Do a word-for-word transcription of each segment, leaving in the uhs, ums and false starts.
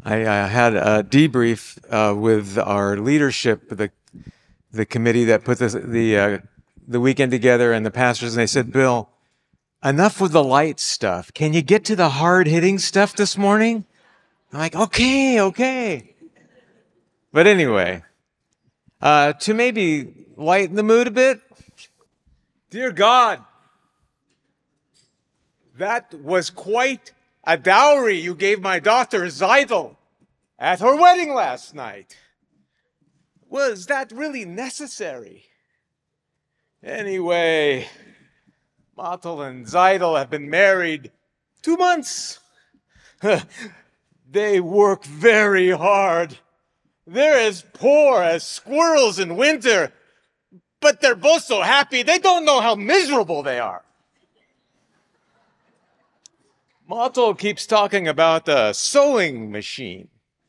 I, I had a debrief uh, with our leadership, the the committee that put this, the uh, the weekend together, and the pastors, and they said, "Bill, enough with the light stuff. Can you get to the hard-hitting stuff this morning?" I'm like, "Okay, okay." But anyway, uh, to maybe lighten the mood a bit, dear God, that was quite a dowry you gave my daughter Zeidel at her wedding last night. Was that really necessary? Anyway, Mottel and Zeidel have been married two months. They work very hard. They're as poor as squirrels in winter, but they're both so happy they don't know how miserable they are. Mottel keeps talking about the sewing machine.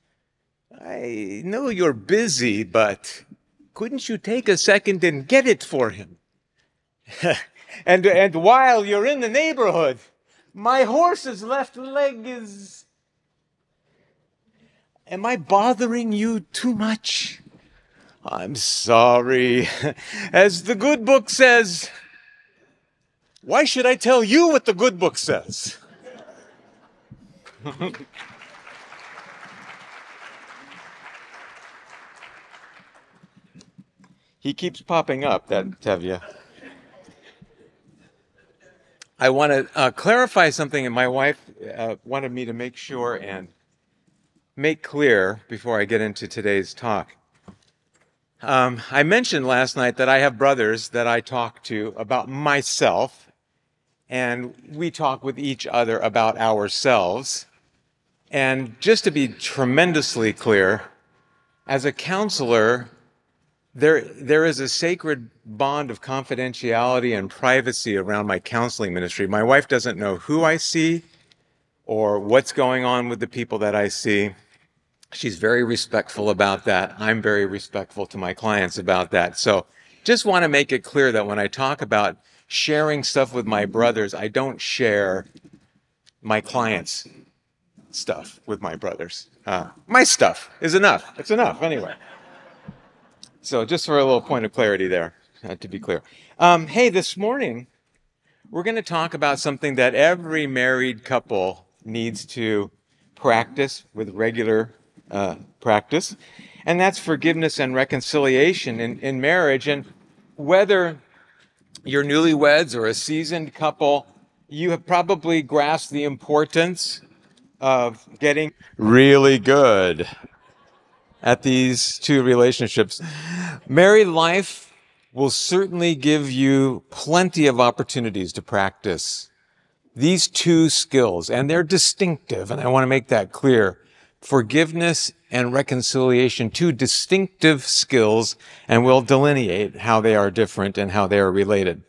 I know you're busy, but couldn't you take a second and get it for him? and and while you're in the neighborhood, my horse's left leg is... Am I bothering you too much? I'm sorry. As the good book says, why should I tell you what the good book says? He keeps popping up, that Tevye. I want to uh, clarify something, and my wife uh, wanted me to make sure and make clear before I get into today's talk. Um, I mentioned last night that I have brothers that I talk to about myself, and we talk with each other about ourselves. And just to be tremendously clear, as a counselor, there there is a sacred bond of confidentiality and privacy around my counseling ministry. My wife doesn't know who I see or what's going on with the people that I see. She's very respectful about that. I'm very respectful to my clients about that. So just want to make it clear that when I talk about sharing stuff with my brothers, I don't share my clients' stuff with my brothers. Uh, my stuff is enough. It's enough anyway. So just for a little point of clarity there, uh, to be clear. Um, hey, this morning, we're going to talk about something that every married couple needs to practice with regular uh, practice, and that's forgiveness and reconciliation in, in marriage. And whether you're newlyweds or a seasoned couple, you have probably grasped the importance of getting really good at these two relationships. Married life will certainly give you plenty of opportunities to practice these two skills, and they're distinctive, and I want to make that clear. Forgiveness and reconciliation, two distinctive skills, and we'll delineate how they are different and how they are related.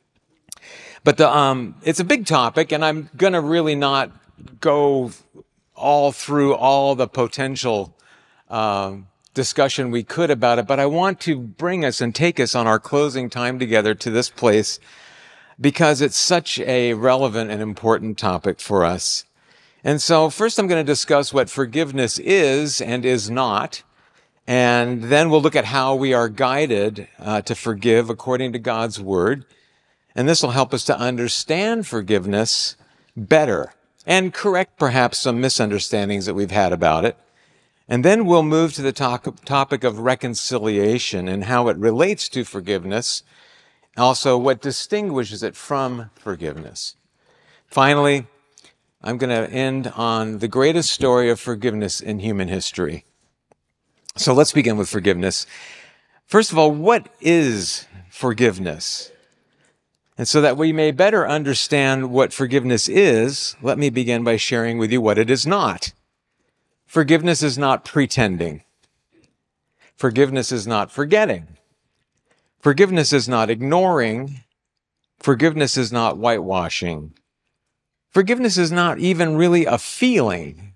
But the, um, it's a big topic, and I'm going to really not go all through all the potential um, discussion we could about it, but I want to bring us and take us on our closing time together to this place because it's such a relevant and important topic for us. And so first I'm going to discuss what forgiveness is and is not, and then we'll look at how we are guided uh, to forgive according to God's word. And this will help us to understand forgiveness better and correct perhaps some misunderstandings that we've had about it. And then we'll move to the talk, topic of reconciliation and how it relates to forgiveness, also what distinguishes it from forgiveness. Finally, I'm going to end on the greatest story of forgiveness in human history. So let's begin with forgiveness. First of all, what is forgiveness? And so that we may better understand what forgiveness is, let me begin by sharing with you what it is not. Forgiveness is not pretending. Forgiveness is not forgetting. Forgiveness is not ignoring. Forgiveness is not whitewashing. Forgiveness is not even really a feeling.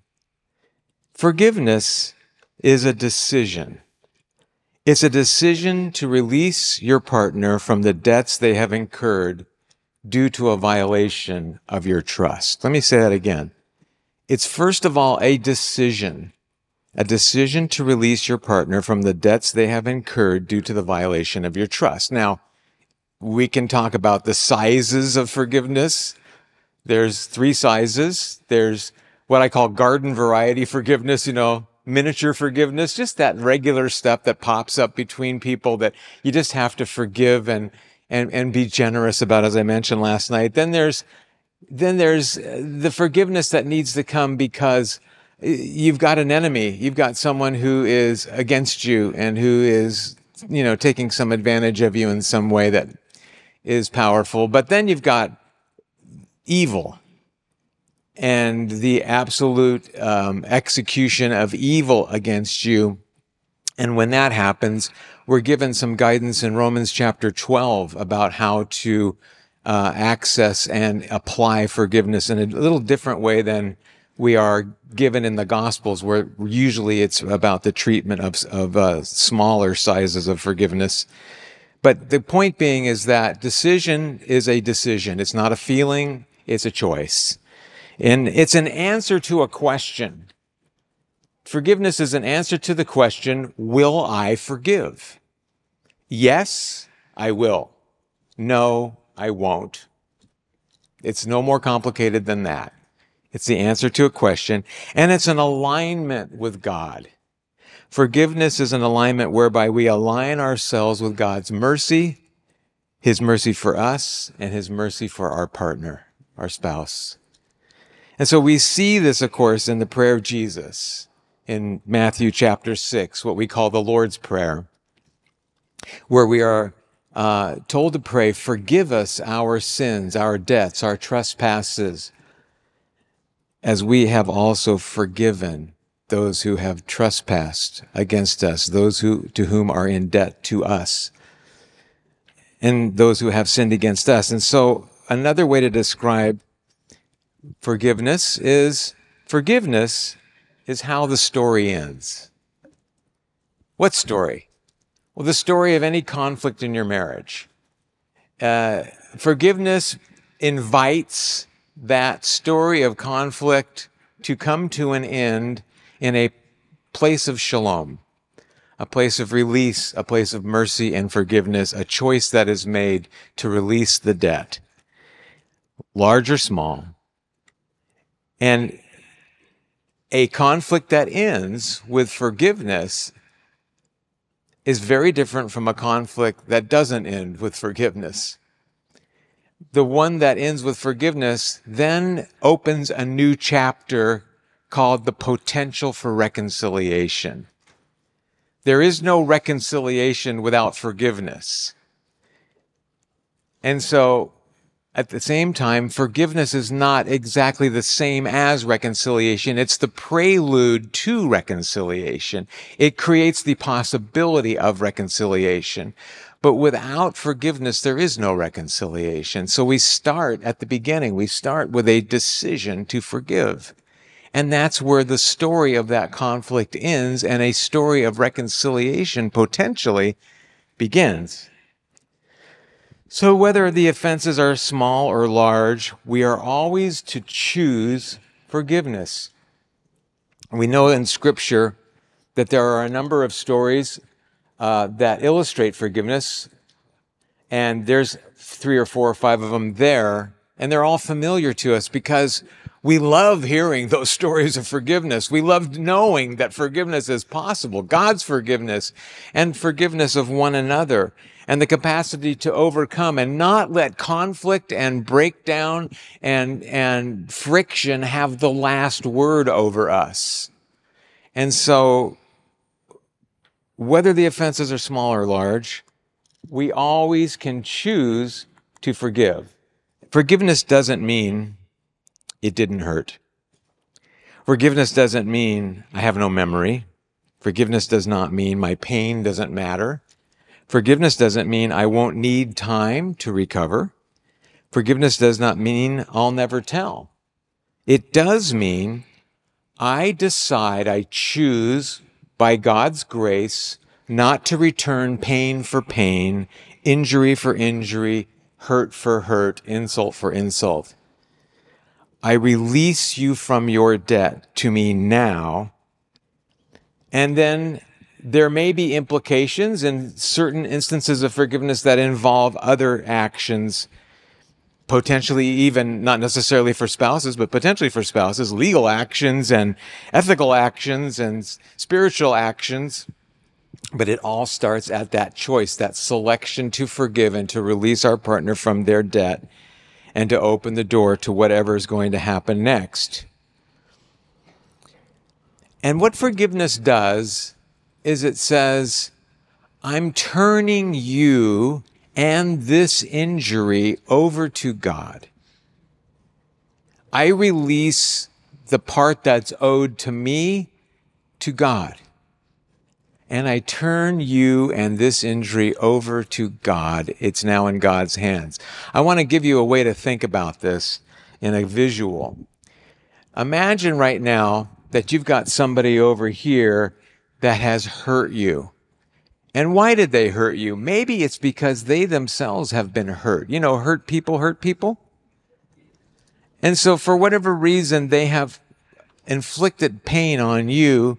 Forgiveness is a decision. It's a decision to release your partner from the debts they have incurred due to a violation of your trust. Let me say that again. It's first of all a decision, a decision to release your partner from the debts they have incurred due to the violation of your trust. Now, we can talk about the sizes of forgiveness. There's three sizes. There's what I call garden variety forgiveness, you know, miniature forgiveness, just that regular stuff that pops up between people that you just have to forgive and, and, and be generous about, as I mentioned last night. Then there's, then there's the forgiveness that needs to come because you've got an enemy. You've got someone who is against you and who is, you know, taking some advantage of you in some way that is powerful. But then you've got evil and the absolute um, execution of evil against you. And when that happens, we're given some guidance in Romans chapter twelve about how to uh, access and apply forgiveness in a little different way than we are given in the Gospels, where usually it's about the treatment of, of uh, smaller sizes of forgiveness. But the point being is that decision is a decision. It's not a feeling, it's a choice. And it's an answer to a question. Forgiveness is an answer to the question, will I forgive? Yes, I will. No, I won't. It's no more complicated than that. It's the answer to a question, and it's an alignment with God. Forgiveness is an alignment whereby we align ourselves with God's mercy, His mercy for us, and His mercy for our partner, our spouse. And so we see this, of course, in the prayer of Jesus in Matthew chapter six, what we call the Lord's Prayer, where we are uh, told to pray, forgive us our sins, our debts, our trespasses, as we have also forgiven those who have trespassed against us, those who to whom are in debt to us, and those who have sinned against us. And so another way to describe forgiveness is forgiveness is how the story ends. What story? Well, the story of any conflict in your marriage. Uh, forgiveness invites that story of conflict to come to an end in a place of shalom, a place of release, a place of mercy and forgiveness, a choice that is made to release the debt, large or small. And a conflict that ends with forgiveness is very different from a conflict that doesn't end with forgiveness. The one that ends with forgiveness then opens a new chapter called the potential for reconciliation. There is no reconciliation without forgiveness. And so, at the same time, forgiveness is not exactly the same as reconciliation. It's the prelude to reconciliation. It creates the possibility of reconciliation. But without forgiveness, there is no reconciliation. So we start at the beginning. We start with a decision to forgive. And that's where the story of that conflict ends and a story of reconciliation potentially begins. So whether the offenses are small or large, we are always to choose forgiveness. We know in Scripture that there are a number of stories uh, that illustrate forgiveness, and there's three or four or five of them there, and they're all familiar to us because we love hearing those stories of forgiveness. We love knowing that forgiveness is possible, God's forgiveness and forgiveness of one another, and the capacity to overcome and not let conflict and breakdown and, and friction have the last word over us. And so, whether the offenses are small or large, we always can choose to forgive. Forgiveness doesn't mean it didn't hurt. Forgiveness doesn't mean I have no memory. Forgiveness does not mean my pain doesn't matter. Forgiveness doesn't mean I won't need time to recover. Forgiveness does not mean I'll never tell. It does mean I decide, I choose by God's grace not to return pain for pain, injury for injury, hurt for hurt, insult for insult. I release you from your debt to me now. And then there may be implications in certain instances of forgiveness that involve other actions, potentially even not necessarily for spouses, but potentially for spouses, legal actions and ethical actions and spiritual actions. But it all starts at that choice, that selection to forgive and to release our partner from their debt and to open the door to whatever is going to happen next. And what forgiveness does is it says, I'm turning you and this injury over to God. I release the part that's owed to me to God. And I turn you and this injury over to God. It's now in God's hands. I want to give you a way to think about this in a visual. Imagine right now that you've got somebody over here that has hurt you. And why did they hurt you? Maybe it's because they themselves have been hurt. You know, hurt people hurt people. And so for whatever reason, they have inflicted pain on you.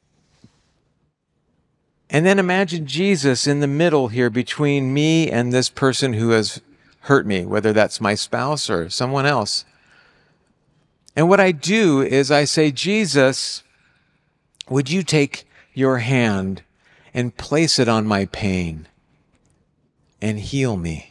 And then imagine Jesus in the middle here between me and this person who has hurt me, whether that's my spouse or someone else. And what I do is I say, Jesus, would you take your hand and place it on my pain and heal me?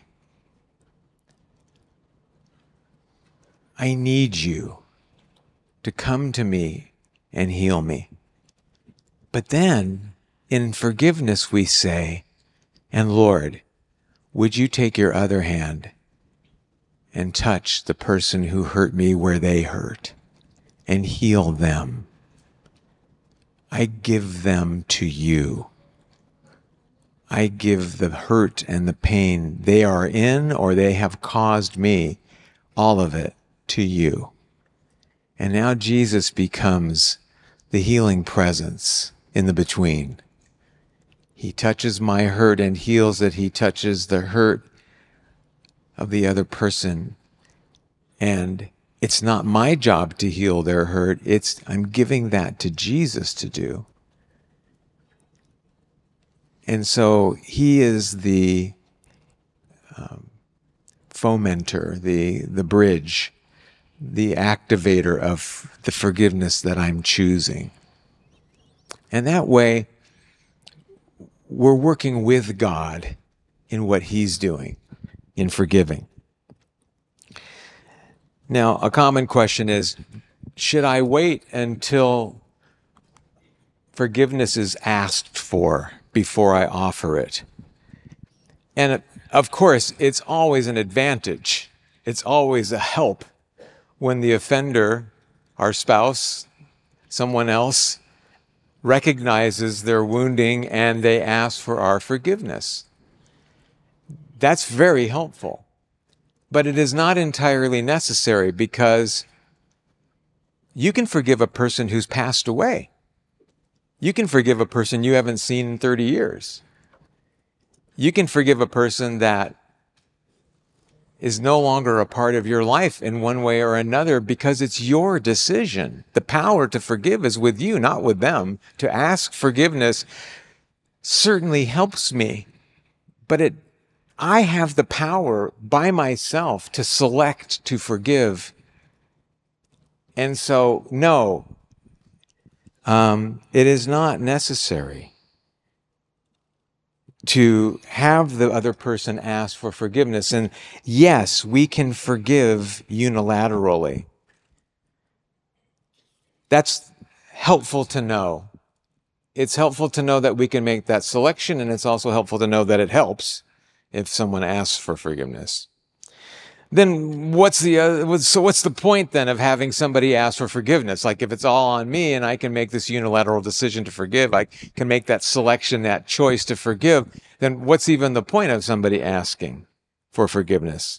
I need you to come to me and heal me. But then, in forgiveness, we say, and Lord, would you take your other hand and touch the person who hurt me where they hurt and heal them? I give them to you. I give the hurt and the pain they are in or they have caused me, all of it, to you. And now Jesus becomes the healing presence in the between. He touches my hurt and heals it. He touches the hurt of the other person. And it's not my job to heal their hurt. It's I'm giving that to Jesus to do. And so he is the um, fomenter, the, the bridge, the activator of the forgiveness that I'm choosing. And that way, we're working with God in what he's doing, in forgiving. Now, a common question is, should I wait until forgiveness is asked for before I offer it? And of course, it's always an advantage. It's always a help when the offender, our spouse, someone else, recognizes their wounding and they ask for our forgiveness. That's very helpful. But it is not entirely necessary because you can forgive a person who's passed away. You can forgive a person you haven't seen in thirty years. You can forgive a person that is no longer a part of your life in one way or another because it's your decision. The power to forgive is with you, not with them. To ask forgiveness certainly helps me, but it, I have the power by myself to select to forgive. And so, no, um, it is not necessary to have the other person ask for forgiveness. And yes, we can forgive unilaterally. That's helpful to know. It's helpful to know that we can make that selection, and it's also helpful to know that it helps if someone asks for forgiveness. Then what's the uh, so what's the point then of having somebody ask for forgiveness? Like if it's all on me and I can make this unilateral decision to forgive, I can make that selection, that choice to forgive, then what's even the point of somebody asking for forgiveness?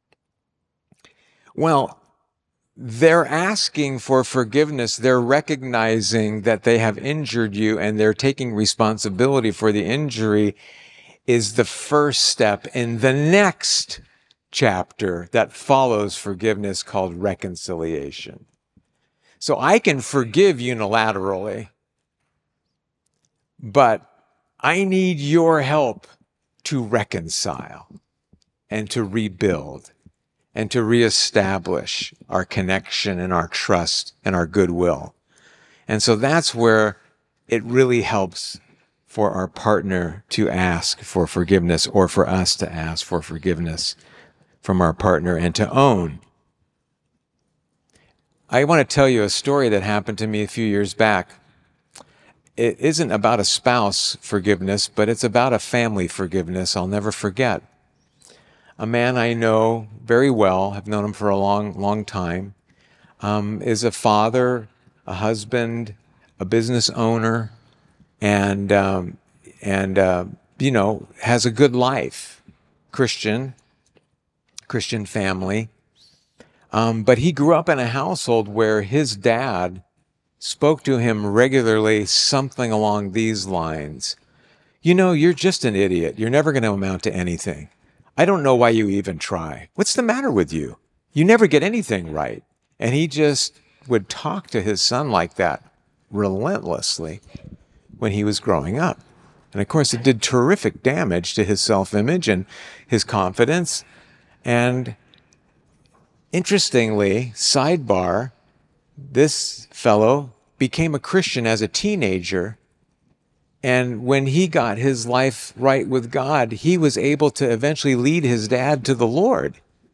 Well, they're asking for forgiveness. They're recognizing that they have injured you and they're taking responsibility for the injury is the first step in the next chapter that follows forgiveness called reconciliation. So I can forgive unilaterally, but I need your help to reconcile and to rebuild and to reestablish our connection and our trust and our goodwill. And so that's where it really helps for our partner to ask for forgiveness, or for us to ask for forgiveness from our partner and to own. I want to tell you a story that happened to me a few years back. It isn't about a spouse forgiveness, but it's about a family forgiveness I'll never forget. A man I know very well, have known him for a long, long time, um, is a father, a husband, a business owner, and, um, and uh, you know, has a good life, Christian, Christian family. Um, but he grew up in a household where his dad spoke to him regularly something along these lines. You know, you're just an idiot. You're never going to amount to anything. I don't know why you even try. What's the matter with you? You never get anything right. And he just would talk to his son like that relentlessly when he was growing up. And of course, it did terrific damage to his self-image and his confidence. And interestingly, sidebar, this fellow became a Christian as a teenager, and when he got his life right with God, he was able to eventually lead his dad to the Lord.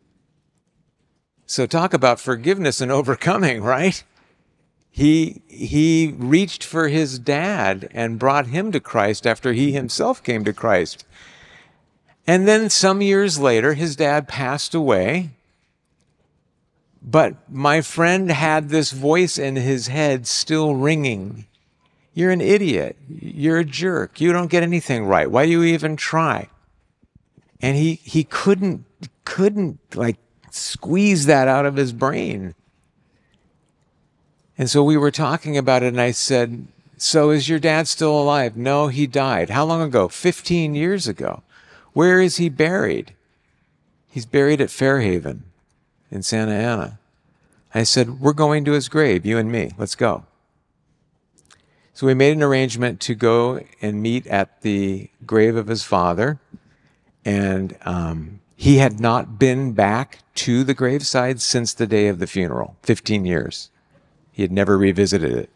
So talk about forgiveness and overcoming, right? He, he reached for his dad and brought him to Christ after he himself came to Christ. And then some years later, his dad passed away. But my friend had this voice in his head still ringing. You're an idiot. You're a jerk. You don't get anything right. Why do you even try? And he, he couldn't, couldn't like squeeze that out of his brain. And so we were talking about it, and I said, so is your dad still alive? No, he died. How long ago? fifteen years ago. Where is he buried? He's buried at Fairhaven in Santa Ana. I said, we're going to his grave, you and me. Let's go. So we made an arrangement to go and meet at the grave of his father. And um, he had not been back to the graveside since the day of the funeral, fifteen years. He had never revisited it.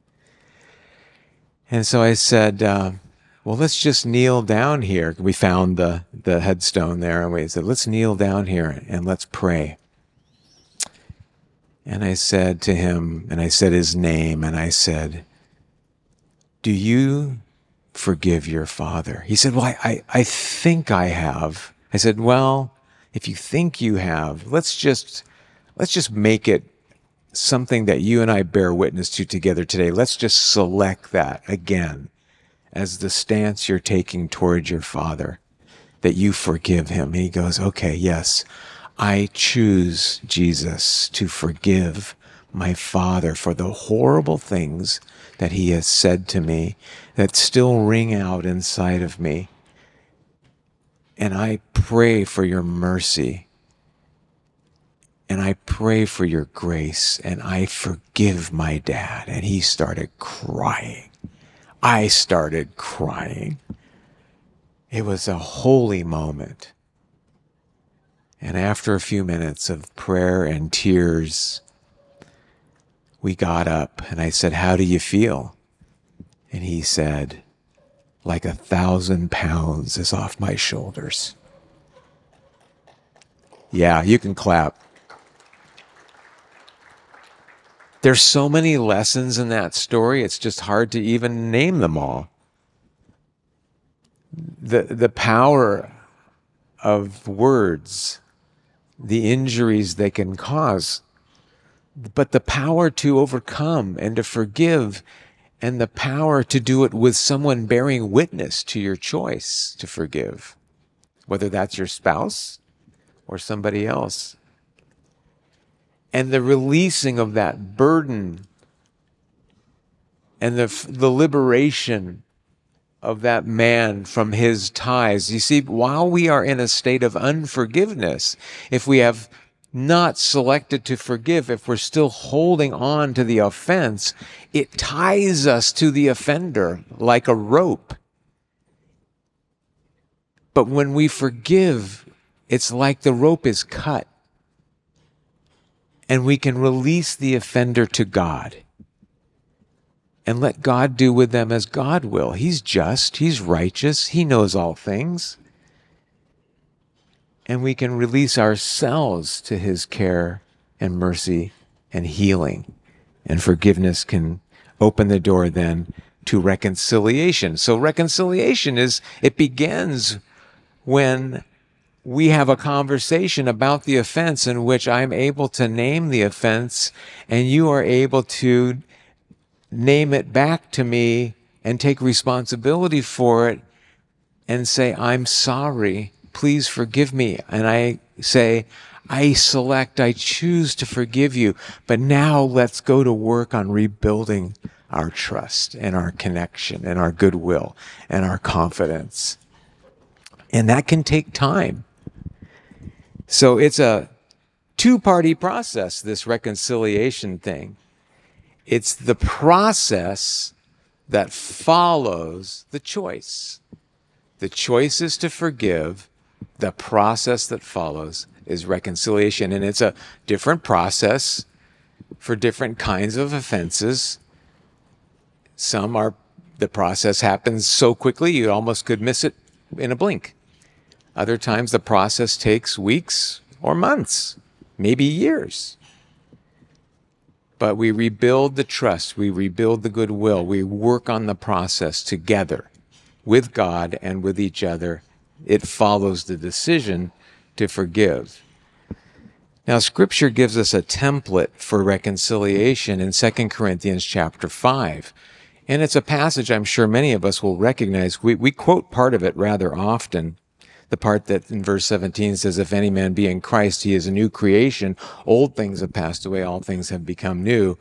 And so I said, uh, well, let's just kneel down here. We found the, the headstone there, and we said, let's kneel down here and let's pray. And I said to him, and I said his name, and I said, do you forgive your father? He said, well, I, I, I think I have. I said, well, if you think you have, let's just, let's just make it something that you and I bear witness to together today. Let's just select that again as the stance you're taking towards your father, that you forgive him. And he goes, okay, yes, I choose, Jesus, to forgive my father for the horrible things that he has said to me that still ring out inside of me. And I pray for your mercy. And I pray for your grace. And I forgive my dad. And he started crying. I started crying. It was a holy moment. And after a few minutes of prayer and tears, we got up and I said, how do you feel? And he said, like a thousand pounds is off my shoulders. Yeah, you can clap. There's so many lessons in that story, it's just hard to even name them all. The, the power of words, the injuries they can cause, but the power to overcome and to forgive, and the power to do it with someone bearing witness to your choice to forgive, whether that's your spouse or somebody else. And the releasing of that burden and the, the liberation of that man from his ties. You see, while we are in a state of unforgiveness, if we have not selected to forgive, if we're still holding on to the offense, it ties us to the offender like a rope. But when we forgive, it's like the rope is cut, and we can release the offender to God and let God do with them as God will. He's just, He's righteous, He knows all things. And we can release ourselves to His care and mercy and healing. And forgiveness can open the door then to reconciliation. So reconciliation is, it begins when we have a conversation about the offense in which I'm able to name the offense and you are able to name it back to me and take responsibility for it and say, I'm sorry, please forgive me. And I say, I select, I choose to forgive you. But now let's go to work on rebuilding our trust and our connection and our goodwill and our confidence. And that can take time. So it's a two-party process, this reconciliation thing. It's the process that follows the choice. The choice is to forgive. The process that follows is reconciliation. And it's a different process for different kinds of offenses. Some are, the process happens so quickly you almost could miss it in a blink. Other times the process takes weeks or months, maybe years. But we rebuild the trust, we rebuild the goodwill, we work on the process together with God and with each other. It follows the decision to forgive. Now, Scripture gives us a template for reconciliation in Second Corinthians chapter five. And it's a passage I'm sure many of us will recognize. We, we quote part of it rather often. The part that in verse seventeen says, if any man be in Christ, he is a new creation. Old things have passed away, all things have become new.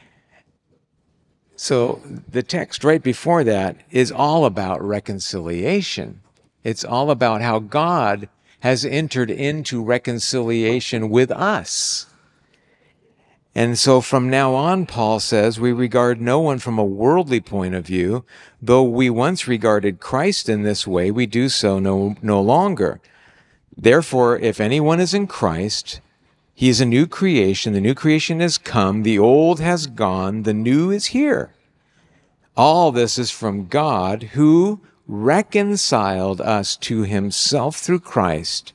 So the text right before that is all about reconciliation. It's all about how God has entered into reconciliation with us. And so from now on, Paul says, we regard no one from a worldly point of view. Though we once regarded Christ in this way, we do so no, no longer. Therefore, if anyone is in Christ, he is a new creation. The new creation has come. The old has gone. The new is here. All this is from God, who reconciled us to himself through Christ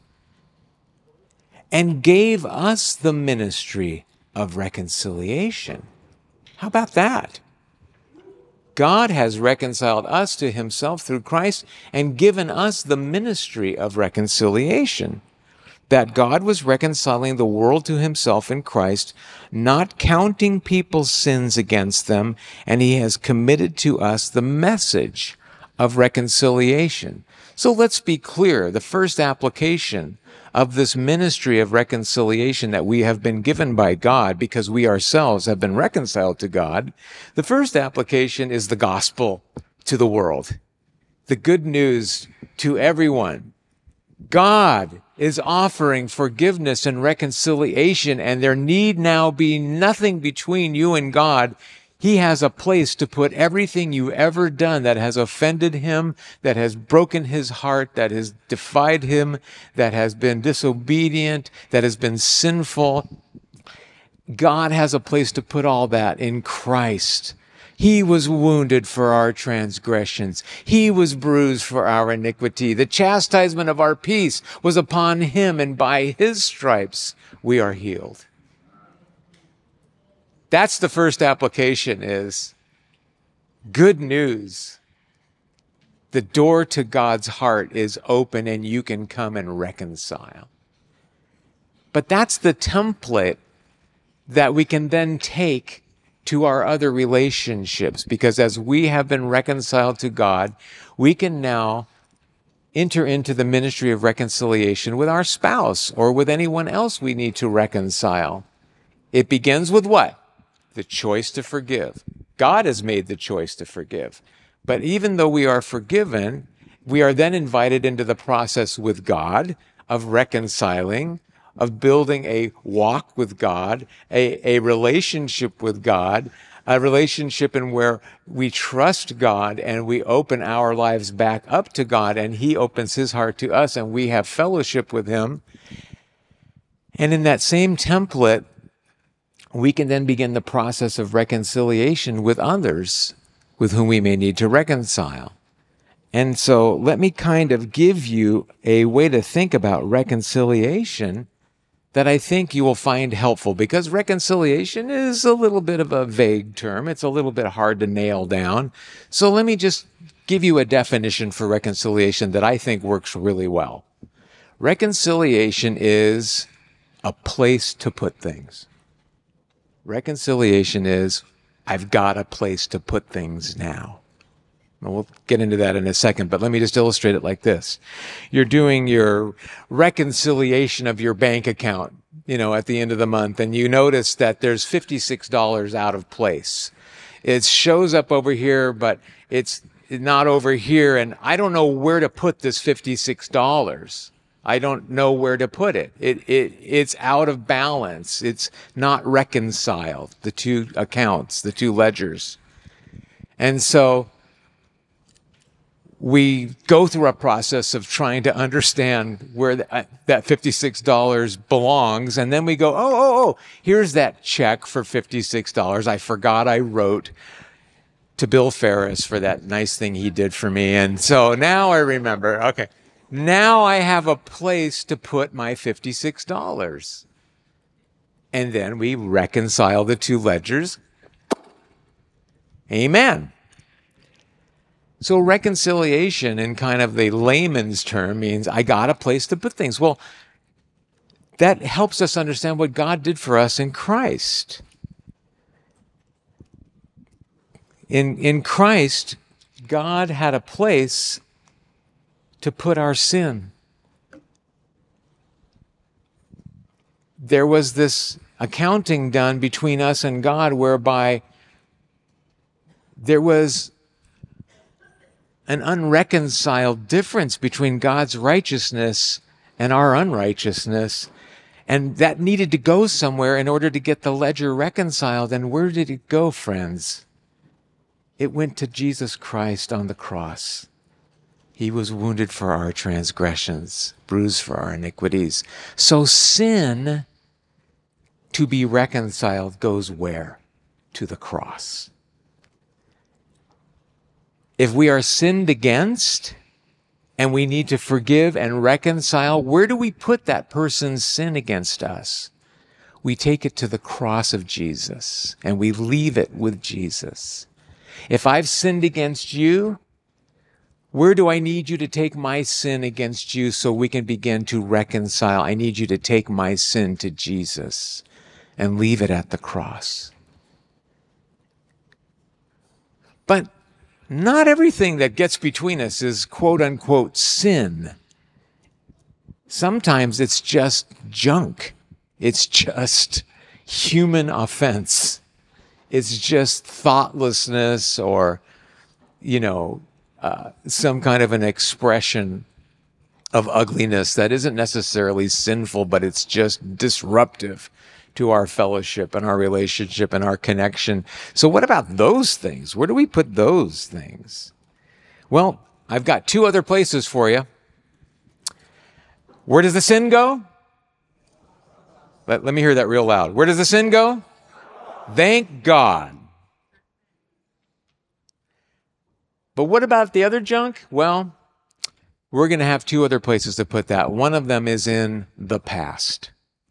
and gave us the ministry of reconciliation. How about that? God has reconciled us to himself through Christ and given us the ministry of reconciliation. That God was reconciling the world to himself in Christ, not counting people's sins against them, and he has committed to us the message of reconciliation. So let's be clear. The first application of this ministry of reconciliation that we have been given by God because we ourselves have been reconciled to God, the first application is the gospel to the world. The good news to everyone. God is offering forgiveness and reconciliation, and there need now be nothing between you and God. He has a place to put everything you've ever done that has offended him, that has broken his heart, that has defied him, that has been disobedient, that has been sinful. God has a place to put all that in Christ. He was wounded for our transgressions. He was bruised for our iniquity. The chastisement of our peace was upon him, and by his stripes we are healed. That's the first application, is good news. The door to God's heart is open and you can come and reconcile. But that's the template that we can then take to our other relationships, because as we have been reconciled to God, we can now enter into the ministry of reconciliation with our spouse or with anyone else we need to reconcile. It begins with what? The choice to forgive. God has made the choice to forgive. But even though we are forgiven, we are then invited into the process with God of reconciling, of building a walk with God, a, a relationship with God, a relationship in where we trust God and we open our lives back up to God and He opens His heart to us and we have fellowship with Him. And in that same template, we can then begin the process of reconciliation with others with whom we may need to reconcile. And so let me kind of give you a way to think about reconciliation that I think you will find helpful, because reconciliation is a little bit of a vague term. It's a little bit hard to nail down. So let me just give you a definition for reconciliation that I think works really well. Reconciliation is a place to put things. Reconciliation is, I've got a place to put things now. We'll get into that in a second, but let me just illustrate it like this. You're doing your reconciliation of your bank account, you know, at the end of the month, and you notice that there's fifty-six dollars out of place. It shows up over here, but it's not over here, and I don't know where to put this fifty-six dollars. I don't know where to put it. It, it. It's out of balance. It's not reconciled, the two accounts, the two ledgers. And so we go through a process of trying to understand where the, that fifty-six dollars belongs. And then we go, oh, oh, oh, here's that check for fifty-six dollars. I forgot I wrote to Bill Ferris for that nice thing he did for me. And so now I remember, okay, now I have a place to put my fifty-six dollars. And then we reconcile the two ledgers. Amen. So reconciliation in kind of the layman's term means I got a place to put things. Well, that helps us understand what God did for us in Christ. In, in Christ, God had a place to put our sin. There was this accounting done between us and God whereby there was an unreconciled difference between God's righteousness and our unrighteousness. And that needed to go somewhere in order to get the ledger reconciled. And where did it go, friends? It went to Jesus Christ on the cross. He was wounded for our transgressions, bruised for our iniquities. So sin, to be reconciled, goes where? To the cross. If we are sinned against and we need to forgive and reconcile, where do we put that person's sin against us? We take it to the cross of Jesus and we leave it with Jesus. If I've sinned against you, where do I need you to take my sin against you so we can begin to reconcile? I need you to take my sin to Jesus and leave it at the cross. But not everything that gets between us is quote unquote sin. Sometimes it's just junk. It's just human offense. It's just thoughtlessness or, you know, uh, some kind of an expression of ugliness that isn't necessarily sinful, but it's just disruptive to our fellowship and our relationship and our connection. So what about those things? Where do we put those things? Well, I've got two other places for you. Where does the sin go? Let, let me hear that real loud. Where does the sin go? Thank God. But what about the other junk? Well, we're going to have two other places to put that. One of them is in the past.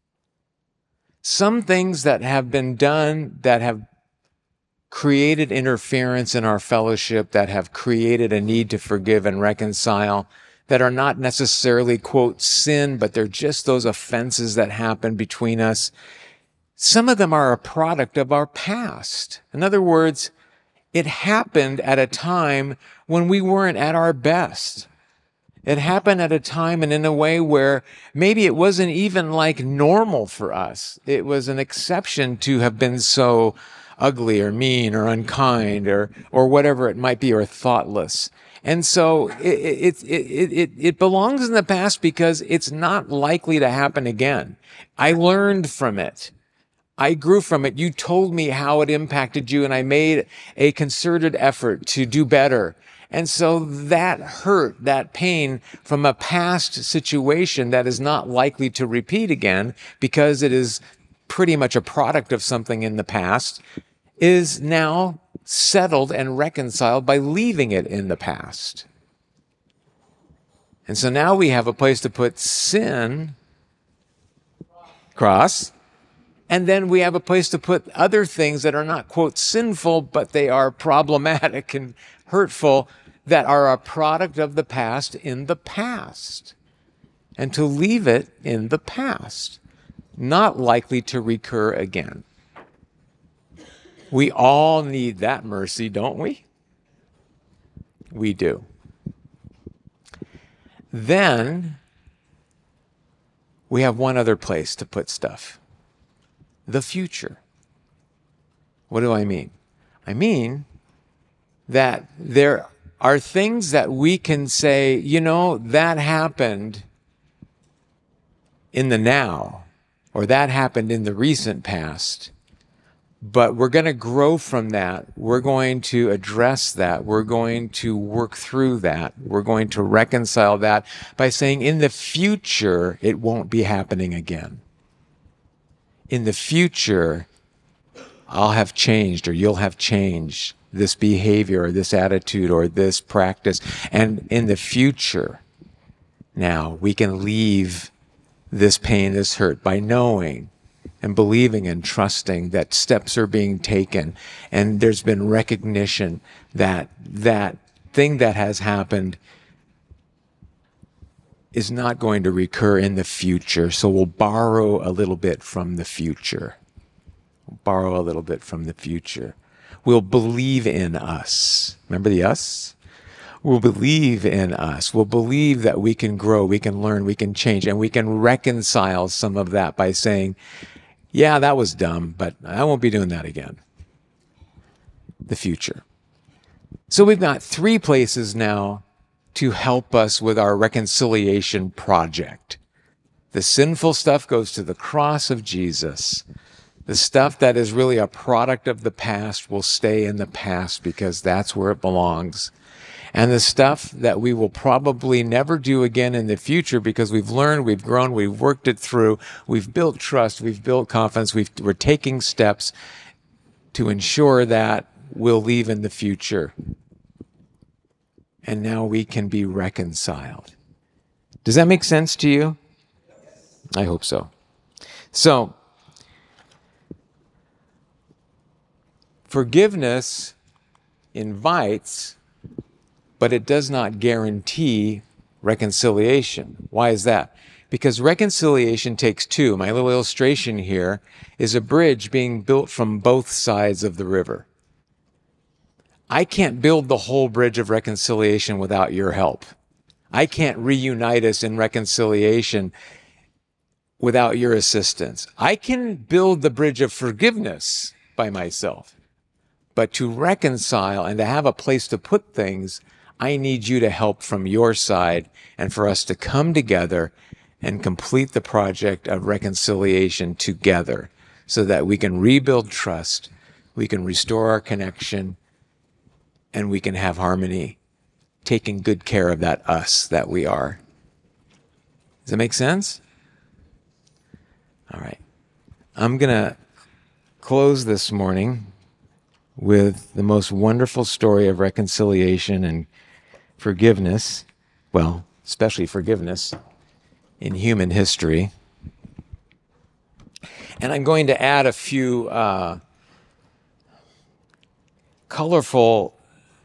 Some things that have been done that have created interference in our fellowship, that have created a need to forgive and reconcile, that are not necessarily, quote, sin, but they're just those offenses that happen between us. Some of them are a product of our past. In other words, it happened at a time when we weren't at our best. It happened at a time and in a way where maybe it wasn't even like normal for us. It was an exception to have been so ugly or mean or unkind or or whatever it might be, or thoughtless. And so it it it it, it belongs in the past because it's not likely to happen again. I learned from it. I grew from it. You told me how it impacted you, and I made a concerted effort to do better. And so that hurt, that pain from a past situation that is not likely to repeat again because it is pretty much a product of something in the past, is now settled and reconciled by leaving it in the past. And so now we have a place to put sin, cross, and then we have a place to put other things that are not, quote, sinful, but they are problematic and hurtful, that are a product of the past in the past. And to leave it in the past, not likely to recur again. We all need that mercy, don't we? We do. Then we have one other place to put stuff. The future. What do I mean? I mean that there are things that we can say, you know, that happened in the now, or that happened in the recent past. But we're going to grow from that. We're going to address that. We're going to work through that. We're going to reconcile that by saying in the future, it won't be happening again. In the future, I'll have changed, or you'll have changed this behavior or this attitude or this practice. And in the future, now we can leave this pain, this hurt, by knowing and believing and trusting that steps are being taken, and there's been recognition that that thing that has happened is not going to recur in the future. So we'll borrow a little bit from the future. We'll borrow a little bit from the future. We'll believe in us. Remember the us? We'll believe in us. We'll believe that we can grow, we can learn, we can change, and we can reconcile some of that by saying, yeah, that was dumb, but I won't be doing that again. The future. So we've got three places now to help us with our reconciliation project. The sinful stuff goes to the cross of Jesus. The stuff that is really a product of the past will stay in the past because that's where it belongs. And the stuff that we will probably never do again in the future because we've learned, we've grown, we've worked it through, we've built trust, we've built confidence, we've, we're taking steps to ensure that we'll leave in the future. And now we can be reconciled. Does that make sense to you? I hope so. So, forgiveness invites, but it does not guarantee reconciliation. Why is that? Because reconciliation takes two. My little illustration here is a bridge being built from both sides of the river. I can't build the whole bridge of reconciliation without your help. I can't reunite us in reconciliation without your assistance. I can build the bridge of forgiveness by myself. But to reconcile and to have a place to put things, I need you to help from your side and for us to come together and complete the project of reconciliation together so that we can rebuild trust, we can restore our connection, and we can have harmony, taking good care of that us that we are. Does that make sense? All right. I'm going to close this morning with the most wonderful story of reconciliation and forgiveness, well, especially forgiveness in human history. And I'm going to add a few uh, colorful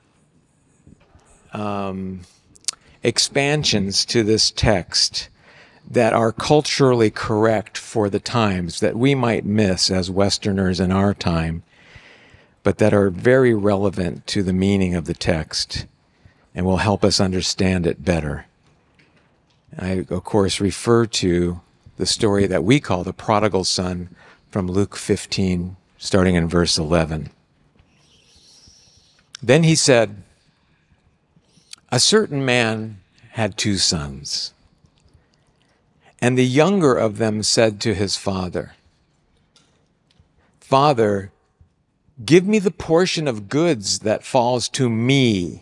um, expansions to this text that are culturally correct for the times that we might miss as Westerners in our time, but that are very relevant to the meaning of the text and will help us understand it better. I, of course, refer to the story that we call the prodigal son from Luke fifteen starting in verse eleven. Then he said, "A certain man had two sons, and the younger of them said to his father, 'Father, give me the portion of goods that falls to me.'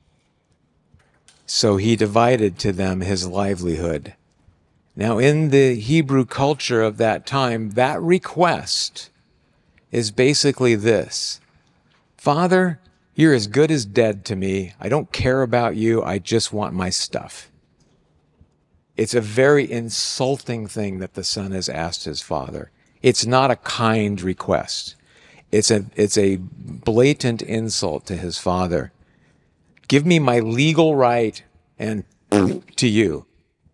So he divided to them his livelihood." Now, in the Hebrew culture of that time, that request is basically this: "Father, you're as good as dead to me. I don't care about you. I just want my stuff." It's a very insulting thing that the son has asked his father. It's not a kind request. It's a, it's a blatant insult to his father. Give me my legal right and to you.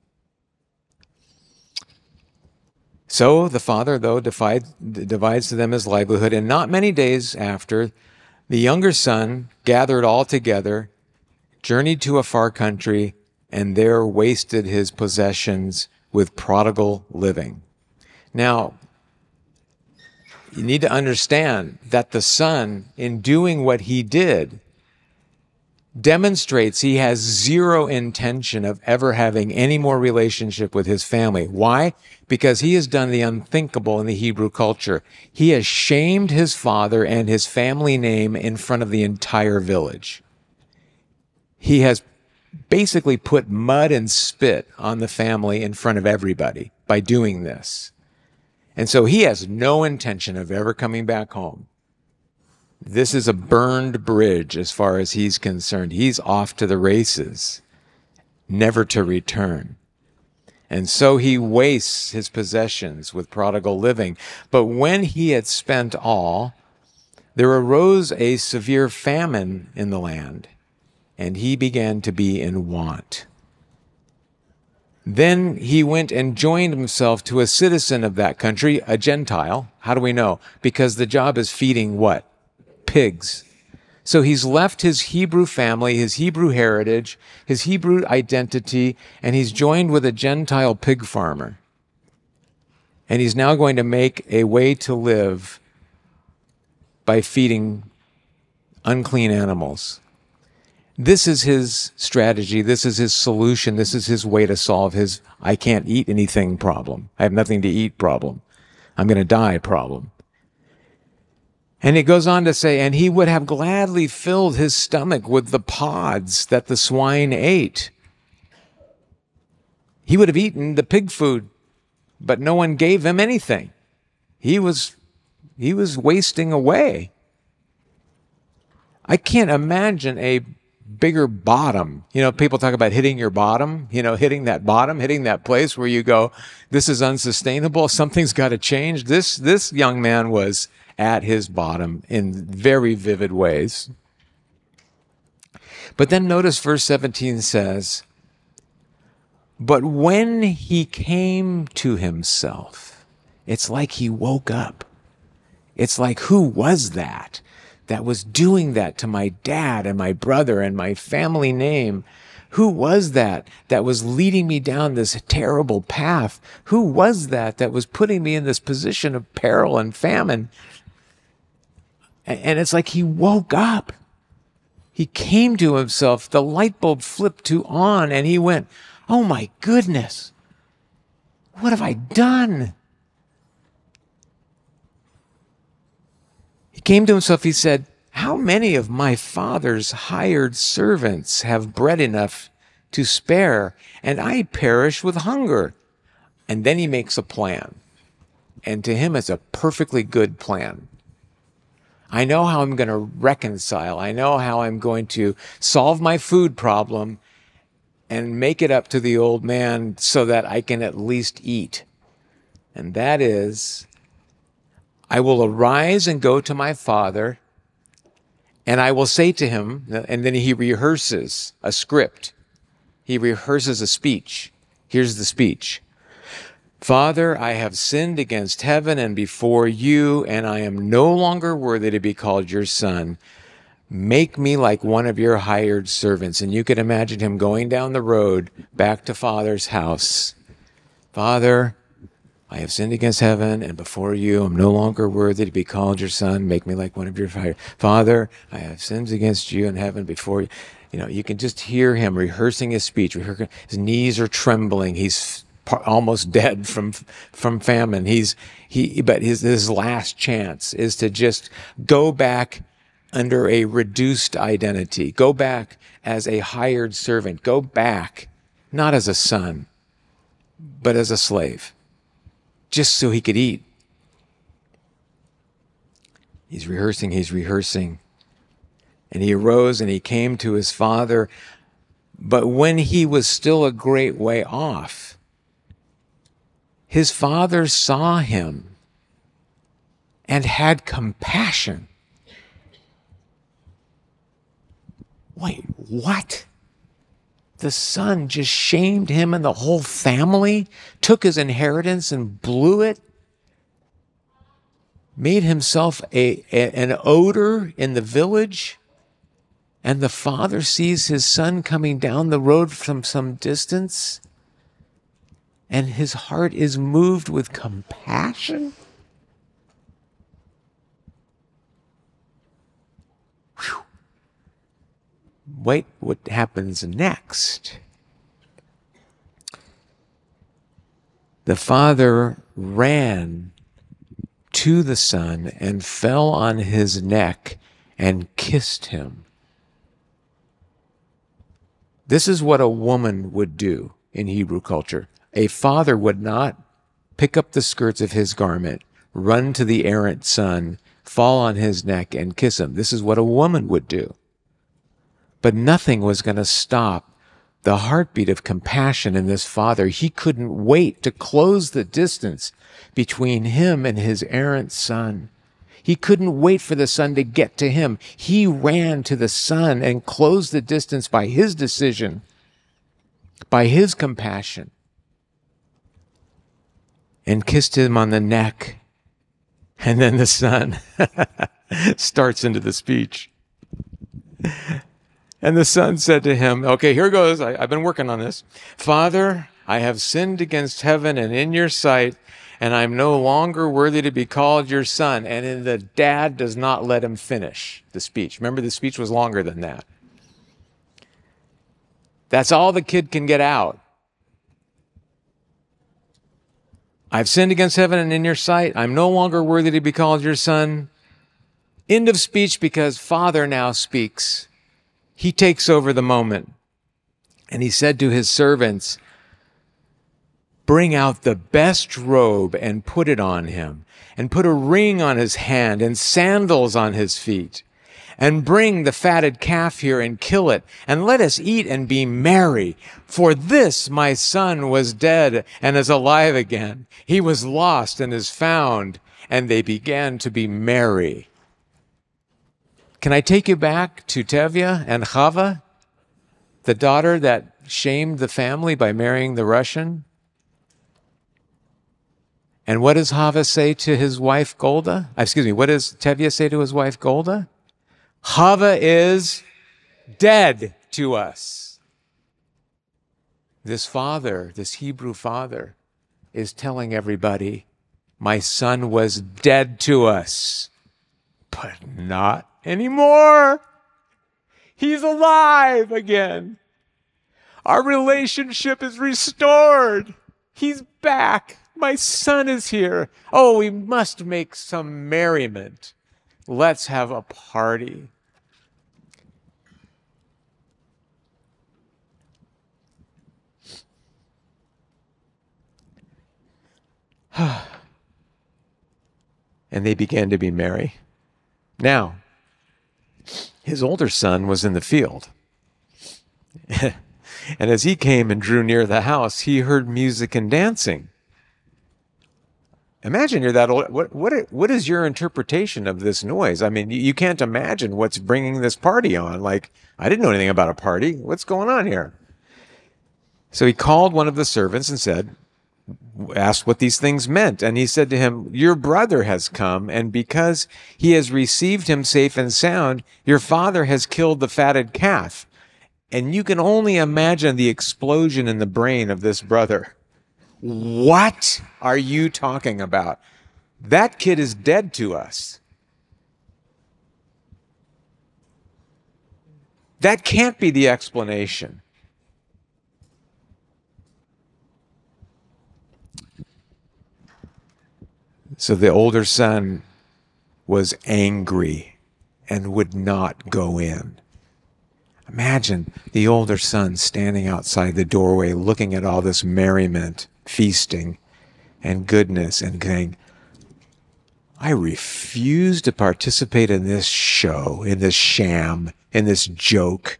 So the father, though, divide, divides to them his livelihood, and not many days after, the younger son gathered all together, journeyed to a far country, and there wasted his possessions with prodigal living. Now, you need to understand that the son, in doing what he did, demonstrates he has zero intention of ever having any more relationship with his family. Why? Because he has done the unthinkable in the Hebrew culture. He has shamed his father and his family name in front of the entire village. He has basically put mud and spit on the family in front of everybody by doing this. And so he has no intention of ever coming back home. This is a burned bridge as far as he's concerned. He's off to the races, never to return. And so he wastes his possessions with prodigal living. But when he had spent all, there arose a severe famine in the land, and he began to be in want. Then he went and joined himself to a citizen of that country, a Gentile. How do we know? Because the job is feeding what? Pigs. So he's left his Hebrew family, his Hebrew heritage, his Hebrew identity, and he's joined with a Gentile pig farmer. And he's now going to make a way to live by feeding unclean animals. This is his strategy. This is his solution. This is his way to solve his I can't eat anything problem. I have nothing to eat problem. I'm going to die problem. And it goes on to say, and he would have gladly filled his stomach with the pods that the swine ate. He would have eaten the pig food, but no one gave him anything. He was, he was wasting away. I can't imagine a bigger bottom. You know, people talk about hitting your bottom, you know, hitting that bottom, hitting that place where you go, this is unsustainable. Something's got to change. This, this young man was at his bottom in very vivid ways. But then notice verse seventeen says, but when he came to himself, it's like he woke up. It's like, who was that that was doing that to my dad and my brother and my family name? Who was that that was leading me down this terrible path? Who was that that was putting me in this position of peril and famine? And it's like he woke up. He came to himself. The light bulb flipped to on, and he went, oh my goodness, what have I done? He came to himself. He said, how many of my father's hired servants have bread enough to spare, and I perish with hunger? And then he makes a plan. And to him, it's a perfectly good plan. I know how I'm going to reconcile. I know how I'm going to solve my food problem and make it up to the old man so that I can at least eat. And that is, I will arise and go to my father, and I will say to him, and then he rehearses a script. He rehearses a speech. Here's the speech. Father, I have sinned against heaven and before you, and I am no longer worthy to be called your son. Make me like one of your hired servants. And you could imagine him going down the road back to Father's house. Father, I have sinned against heaven and before you. I'm no longer worthy to be called your son. Make me like one of your father. I have sinned against you in heaven before you. You know, you can just hear him rehearsing his speech. His knees are trembling. He's almost dead from from famine. He's he, but his his last chance is to just go back under a reduced identity. Go back as a hired servant. Go back not as a son, but as a slave, just so he could eat. He's rehearsing, he's rehearsing. And he arose and he came to his father. But when he was still a great way off, his father saw him and had compassion. Wait, what? The son just shamed him and the whole family, took his inheritance and blew it, made himself a, a, an odor in the village, and the father sees his son coming down the road from some distance, and his heart is moved with compassion? Whew. Wait, what happens next? The father ran to the son and fell on his neck and kissed him. This is what a woman would do in Hebrew culture. A father would not pick up the skirts of his garment, run to the errant son, fall on his neck and kiss him. This is what a woman would do. But nothing was going to stop the heartbeat of compassion in this father. He couldn't wait to close the distance between him and his errant son. He couldn't wait for the son to get to him. He ran to the son and closed the distance by his decision, by his compassion, and kissed him on the neck. And then the son starts into the speech. And the son said to him, okay, here goes. I, I've been working on this. Father, I have sinned against heaven and in your sight, and I'm no longer worthy to be called your son. And then the dad does not let him finish the speech. Remember, the speech was longer than that. That's all the kid can get out. I've sinned against heaven and in your sight. I'm no longer worthy to be called your son. End of speech, because father now speaks. He takes over the moment. And he said to his servants, bring out the best robe and put it on him, and put a ring on his hand and sandals on his feet. And bring the fatted calf here and kill it, and let us eat and be merry. For this my son was dead and is alive again. He was lost and is found. And they began to be merry. Can I take you back to Tevye and Chava, the daughter that shamed the family by marrying the Russian? And what does Chava say to his wife Golda? Excuse me, what does Tevye say to his wife Golda? Chava is dead to us. This father, this Hebrew father, is telling everybody, my son was dead to us, but not anymore. He's alive again. Our relationship is restored. He's back. My son is here. Oh, we must make some merriment. Let's have a party. And they began to be merry. Now, his older son was in the field. And as he came and drew near the house, he heard music and dancing. Imagine you're that old. What, what, what is your interpretation of this noise? I mean, you, you can't imagine what's bringing this party on. Like, I didn't know anything about a party. What's going on here? So he called one of the servants and said, asked what these things meant. And he said to him, your brother has come, and because he has received him safe and sound, your father has killed the fatted calf. And you can only imagine the explosion in the brain of this brother. What are you talking about? That kid is dead to us. That can't be the explanation. So the older son was angry and would not go in. Imagine the older son standing outside the doorway looking at all this merriment, feasting, and goodness and saying, I refuse to participate in this show, in this sham, in this joke.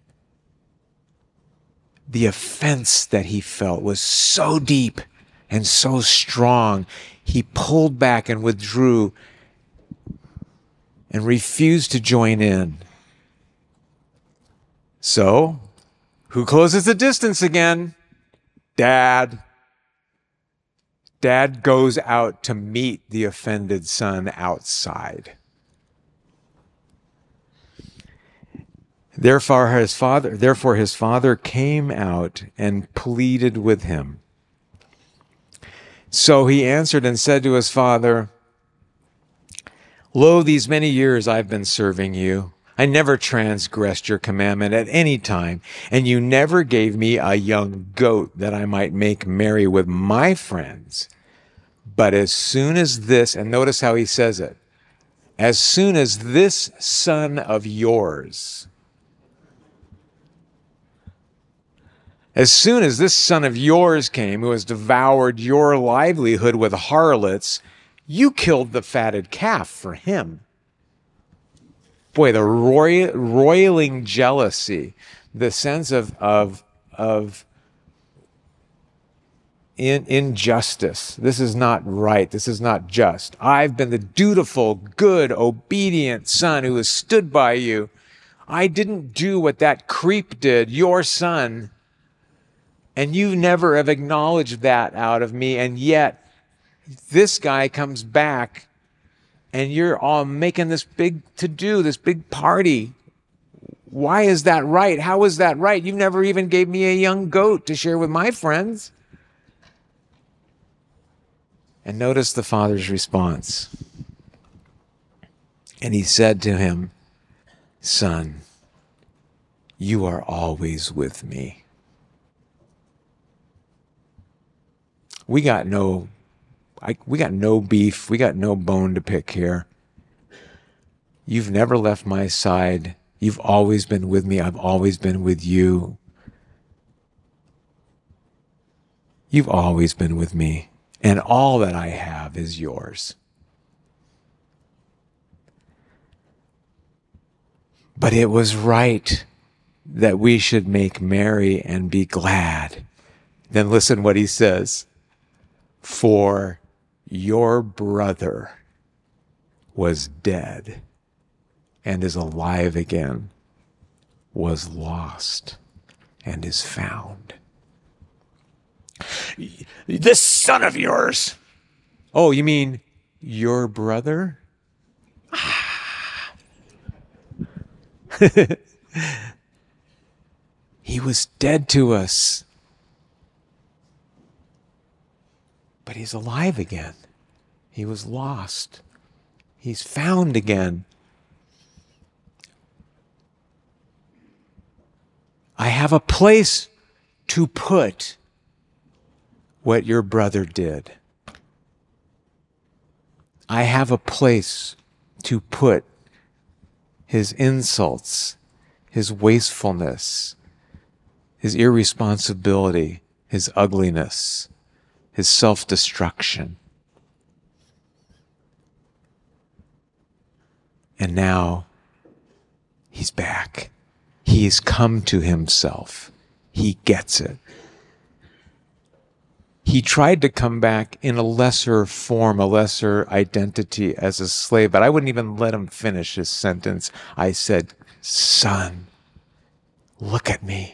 The offense that he felt was so deep and so strong, he pulled back and withdrew and refused to join in. So, who closes the distance again? Dad. Dad goes out to meet the offended son outside. Therefore his father, therefore his father came out and pleaded with him. So he answered and said to his father, Lo, these many years I've been serving you. I never transgressed your commandment at any time, and you never gave me a young goat that I might make merry with my friends. But as soon as this, and notice how he says it, as soon as this son of yours, as soon as this son of yours came, who has devoured your livelihood with harlots, you killed the fatted calf for him. Boy, the roy- roiling jealousy, the sense of of of in, injustice. This is not right. This is not just. I've been the dutiful, good, obedient son who has stood by you. I didn't do what that creep did, your son, and you never have acknowledged that out of me, and yet this guy comes back and you're all making this big to-do, this big party. Why is that right? How is that right? You never even gave me a young goat to share with my friends. And notice the father's response. And he said to him, Son, you are always with me. We got no I, we got no beef. We got no bone to pick here. You've never left my side. You've always been with me. I've always been with you. You've always been with me. And all that I have is yours. But it was right that we should make merry and be glad. Then listen what he says. For your brother was dead and is alive again, was lost and is found. This son of yours. Oh, you mean your brother? Ah. He was dead to us. But he's alive again. He was lost. He's found again. I have a place to put what your brother did. I have a place to put his insults, his wastefulness, his irresponsibility, his ugliness, his self-destruction. And now he's back. He's come to himself. He gets it. He tried to come back in a lesser form, a lesser identity as a slave, but I wouldn't even let him finish his sentence. I said, Son, look at me.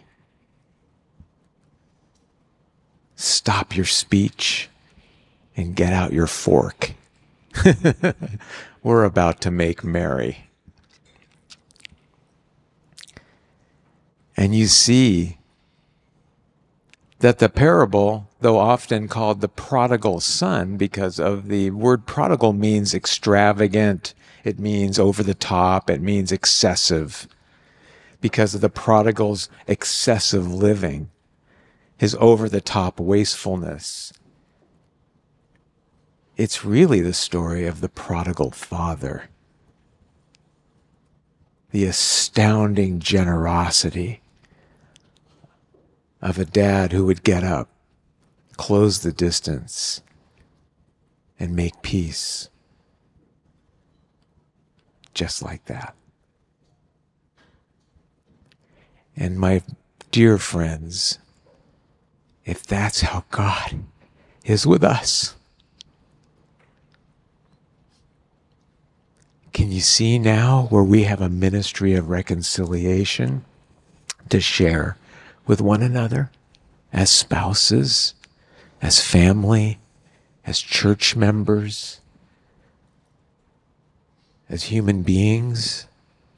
Stop your speech and get out your fork. We're about to make merry. And you see that the parable, though often called the prodigal son, because of the word prodigal means extravagant, it means over the top, it means excessive, because of the prodigal's excessive living, his over the top wastefulness. It's really the story of the prodigal father, the astounding generosity of a dad who would get up, close the distance, and make peace. Just like that. And my dear friends, if that's how God is with us, can you see now where we have a ministry of reconciliation to share with one another as spouses, as family, as church members, as human beings?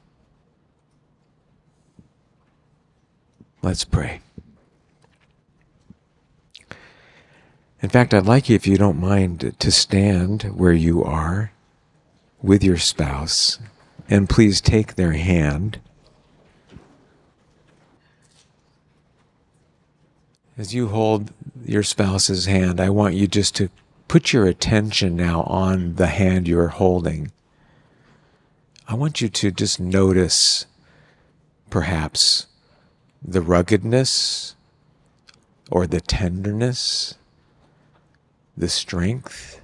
Let's pray. In fact, I'd like you, if you don't mind, to stand where you are with your spouse, and please take their hand. As you hold your spouse's hand, I want you just to put your attention now on the hand you're holding. I want you to just notice, perhaps, the ruggedness or the tenderness, the strength,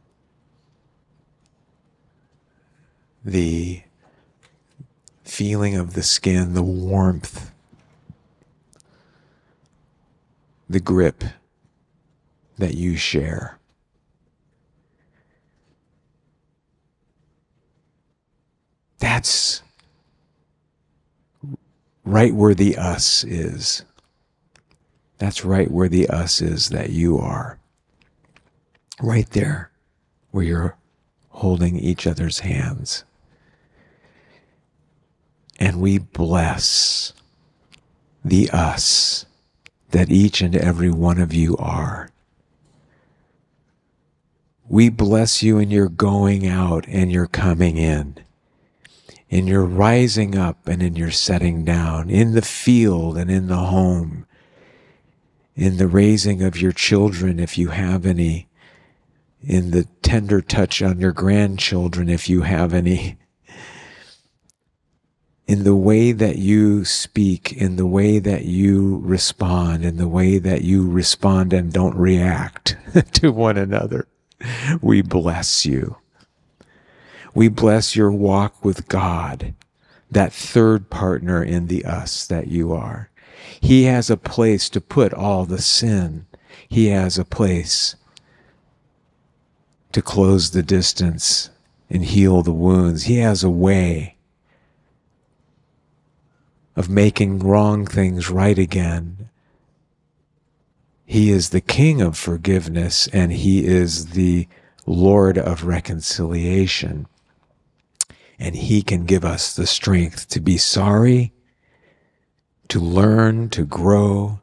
the feeling of the skin, the warmth, the grip that you share. That's right where the us is. That's right where the us is that you are. Right there where you're holding each other's hands. And we bless the us that each and every one of you are. We bless you in your going out and your coming in, in your rising up and in your setting down, in the field and in the home, in the raising of your children if you have any, in the tender touch on your grandchildren if you have any, in the way that you speak, in the way that you respond, in the way that you respond and don't react to one another. We bless you. We bless your walk with God, that third partner in the us that you are. He has a place to put all the sin. He has a place to close the distance and heal the wounds. He has a way of making wrong things right again. He is the King of forgiveness, and He is the Lord of reconciliation. And He can give us the strength to be sorry, to learn, to grow,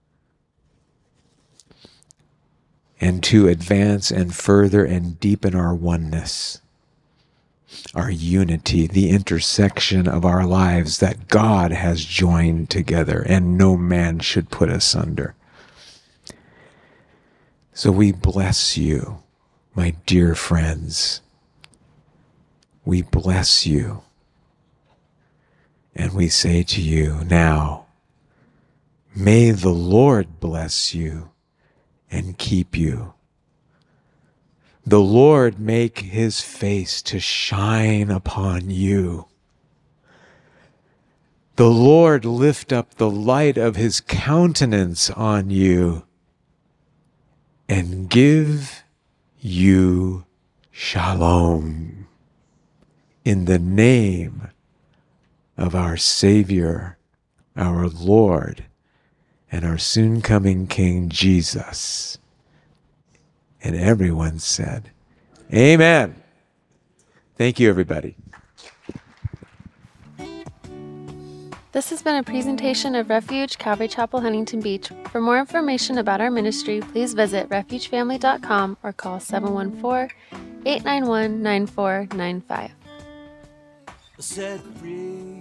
and to advance and further and deepen our oneness, our unity, the intersection of our lives that God has joined together and no man should put asunder. So we bless you, my dear friends. We bless you. And we say to you now, may the Lord bless you and keep you. The Lord make His face to shine upon you. The Lord lift up the light of His countenance on you and give you shalom. In the name of our Savior, our Lord, and our soon-coming King, Jesus. And everyone said, amen. Thank you, everybody. This has been a presentation of Refuge Calvary Chapel, Huntington Beach. For more information about our ministry, please visit refuge family dot com or call seven one four, eight nine one, nine four nine five. Set free.